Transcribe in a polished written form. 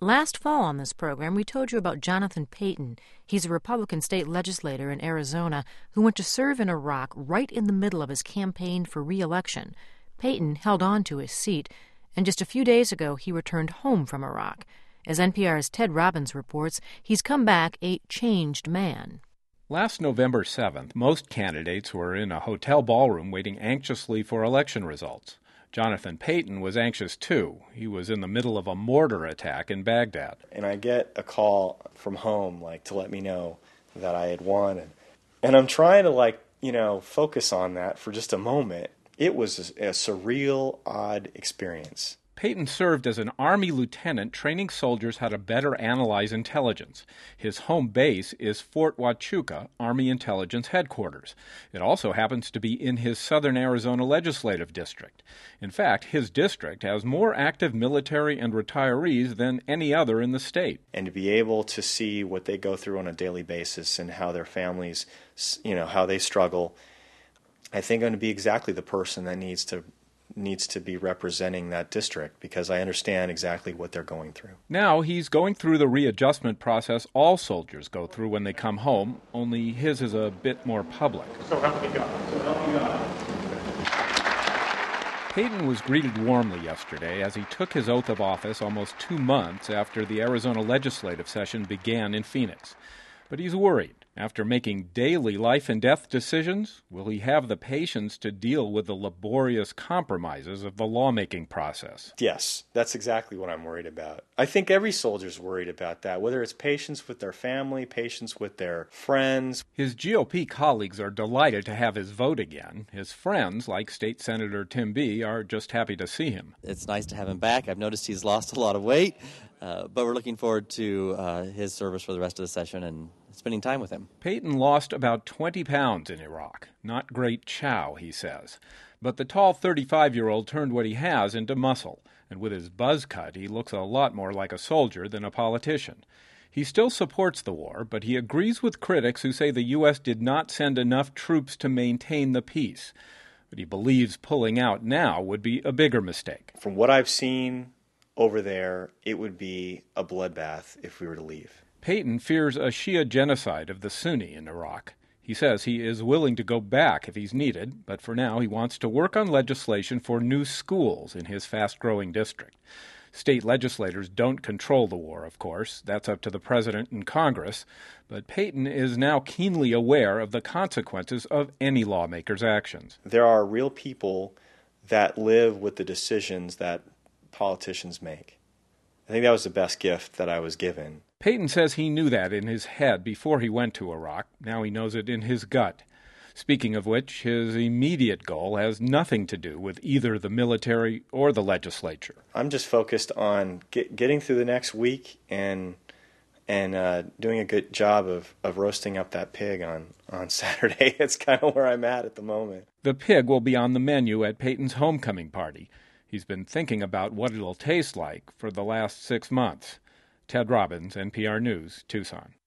Last fall on this program, we told you about Jonathan Payton. He's a Republican state legislator in Arizona who went to serve in Iraq right in the middle of his campaign for re-election. Payton held on to his seat, and just a few days ago he returned home from Iraq. As NPR's Ted Robbins reports, he's come back a changed man. Last November 7th, most candidates were in a hotel ballroom waiting anxiously for election results. Jonathan Payton was anxious too. He was in the middle of a mortar attack in Baghdad. And I get a call from home, to let me know that I had won. And I'm trying to, focus on that for just a moment. It was a surreal, odd experience. Payton served as an Army lieutenant training soldiers how to better analyze intelligence. His home base is Fort Huachuca, Army Intelligence Headquarters. It also happens to be in his southern Arizona legislative district. In fact, his district has more active military and retirees than any other in the state. And to be able to see what they go through on a daily basis and how their families, how they struggle, I think I'm going to be exactly the person that needs to be representing that district because I understand exactly what they're going through. Now he's going through the readjustment process all soldiers go through when they come home, only his is a bit more public. So help me God. Payton was greeted warmly yesterday as he took his oath of office almost 2 months after the Arizona legislative session began in Phoenix. But he's worried. After making daily life-and-death decisions, will he have the patience to deal with the laborious compromises of the lawmaking process? Yes, that's exactly what I'm worried about. I think every soldier's worried about that, whether it's patience with their family, patience with their friends. His GOP colleagues are delighted to have his vote again. His friends, like State Senator Tim Bee, are just happy to see him. It's nice to have him back. I've noticed he's lost a lot of weight, but we're looking forward to his service for the rest of the session and spending time with him. Payton lost about 20 pounds in Iraq. Not great chow, he says. But the tall 35-year-old turned what he has into muscle, and with his buzz cut, he looks a lot more like a soldier than a politician. He still supports the war, but he agrees with critics who say the U.S. did not send enough troops to maintain the peace. But he believes pulling out now would be a bigger mistake. From what I've seen over there, it would be a bloodbath if we were to leave. Payton fears a Shia genocide of the Sunni in Iraq. He says he is willing to go back if he's needed, but for now he wants to work on legislation for new schools in his fast-growing district. State legislators don't control the war, of course. That's up to the president and Congress. But Payton is now keenly aware of the consequences of any lawmaker's actions. There are real people that live with the decisions that politicians make. I think that was the best gift that I was given. Payton says he knew that in his head before he went to Iraq. Now he knows it in his gut. Speaking of which, his immediate goal has nothing to do with either the military or the legislature. I'm just focused on getting through the next week and doing a good job of roasting up that pig on Saturday. It's kind of where I'm at the moment. The pig will be on the menu at Payton's homecoming party. He's been thinking about what it'll taste like for the last 6 months. Ted Robbins, NPR News, Tucson.